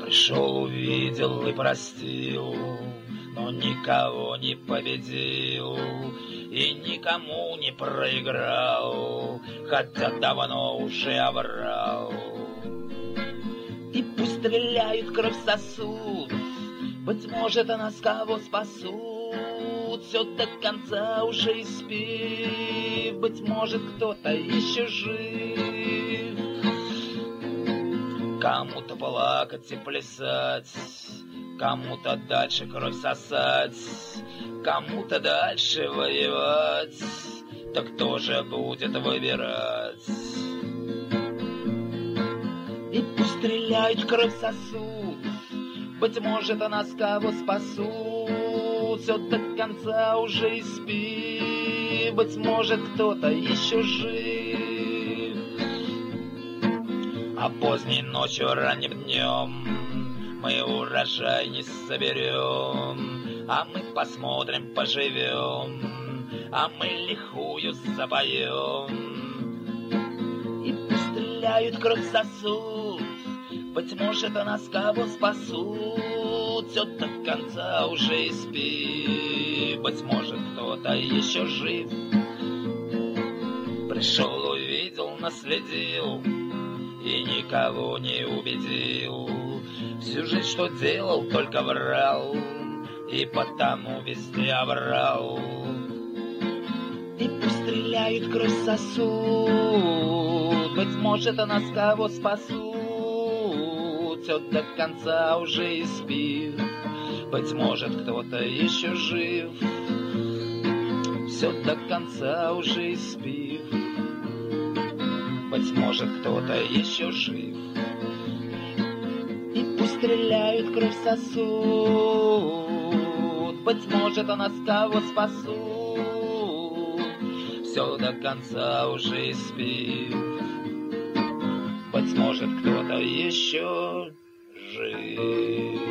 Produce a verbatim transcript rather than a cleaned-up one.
Пришел, увидел и простил, но никого не победил и никому не проиграл, хотя давно уже оврал. И пусть стреляют, кровь сосуд, быть может, нас кого спасут, все до конца уже испив, быть может, кто-то еще жив. Кому-то плакать и плясать, кому-то дальше кровь сосать, кому-то дальше воевать, так кто же будет выбирать? И пусть стреляют, кровь сосуд, быть может, нас кого спасут, все до конца уже испив, быть может, кто-то еще жив. А поздней ночью, ранним днем мы урожай не соберем, а мы посмотрим, поживем, а мы лихую запоем. И пусть стреляют, кровь сосуд, быть может, нас кого спасут, все до конца уже испив, быть может, кто-то еще жив. Пришел, увидел, наследил и никого не убедил. Всю жизнь что делал, только врал, и потому везде оврал. И пусть стреляют, кровь сосуд, быть может, нас кого спасут, все до конца уже испив, быть может, кто-то еще жив, все до конца уже испив, быть может, кто-то еще жив. И пусть стреляют, кровь сосуд, быть может, нас кого спасут, все до конца уже испив, быть может, кто-то еще жив.